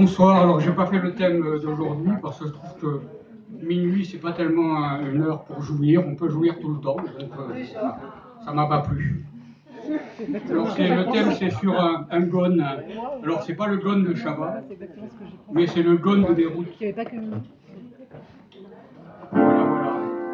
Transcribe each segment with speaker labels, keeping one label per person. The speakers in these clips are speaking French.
Speaker 1: Bonsoir, alors j'ai pas fait le thème d'aujourd'hui parce que je trouve que minuit c'est pas tellement une heure pour jouir, on peut jouir tout le temps, donc ça m'a pas plu. Alors le thème c'est sur un gone, alors c'est pas le gone de Chabat, mais c'est le gone de Beyrouth. Voilà, voilà.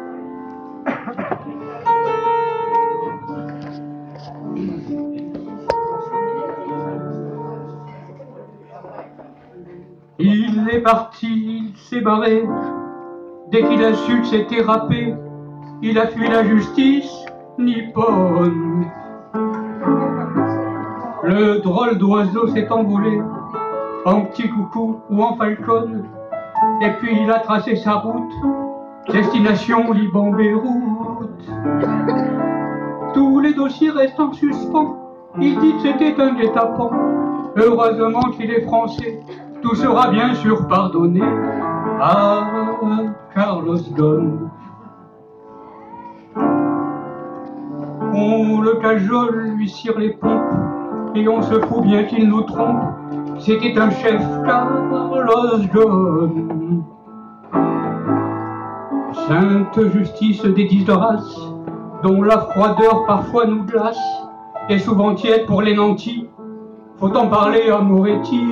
Speaker 1: Il est parti, il s'est barré, dès qu'il a su que c'était râpé, il a fui la justice nippone. Le drôle d'oiseau s'est envolé, en petit coucou ou en falcon, et puis il a tracé sa route, destination Liban-Beyrouth. Tous les dossiers restent en suspens, il dit que c'était un guet-apens. Heureusement qu'il est français, tout sera bien sûr pardonné à Carlos Ghosn. On le cajole, lui cire les pompes, et on se fout bien qu'il nous trompe. C'était un chef, Carlos Ghosn. Sainte justice des 10 de race, dont la froideur parfois nous glace, et souvent tiède pour les nantis. Faut en parler à Moretti.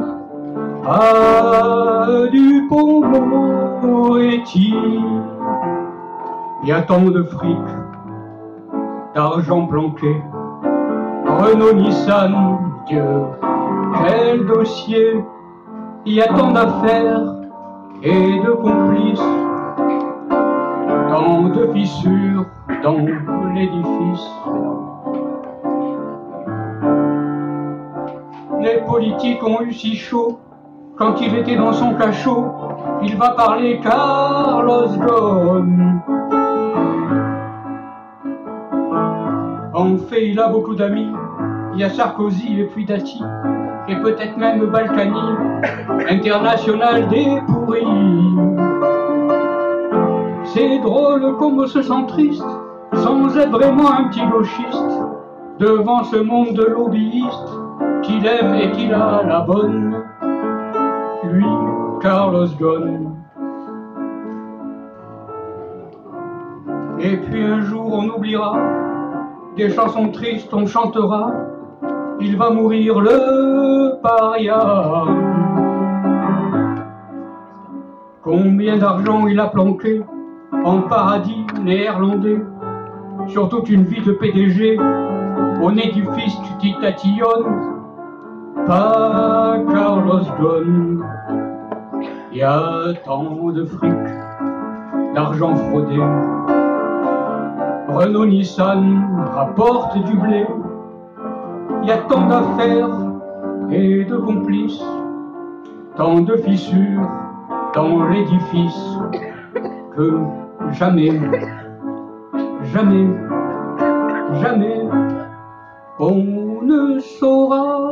Speaker 1: Ah, Dupont Moretti. Il y a tant de fric, d'argent planqué, Renault, Nissan, Dieu, quel dossier. Il y a tant d'affaires et de complices, tant de fissures dans l'édifice. Les politiques ont eu si chaud, quand il était dans son cachot, il va parler Carlos Ghosn. En fait, il a beaucoup d'amis, il y a Sarkozy et puis Dati, et peut-être même Balkany, international des pourris. C'est drôle comme on se sent triste, sans être vraiment un petit gauchiste, devant ce monde de lobbyistes, qu'il aime et qu'il a la bonne, lui, Carlos Ghosn. Et puis un jour on oubliera, des chansons tristes on chantera, il va mourir le paria. Combien d'argent il a planqué en paradis néerlandais, sur toute une vie de PDG, au édifice qui tatillonne. Pas Carlos Ghosn. Il y a tant de fric, d'argent fraudé. Renault, Nissan rapporte du blé. Il y a tant d'affaires et de complices, tant de fissures dans l'édifice, que jamais, jamais, jamais on ne saura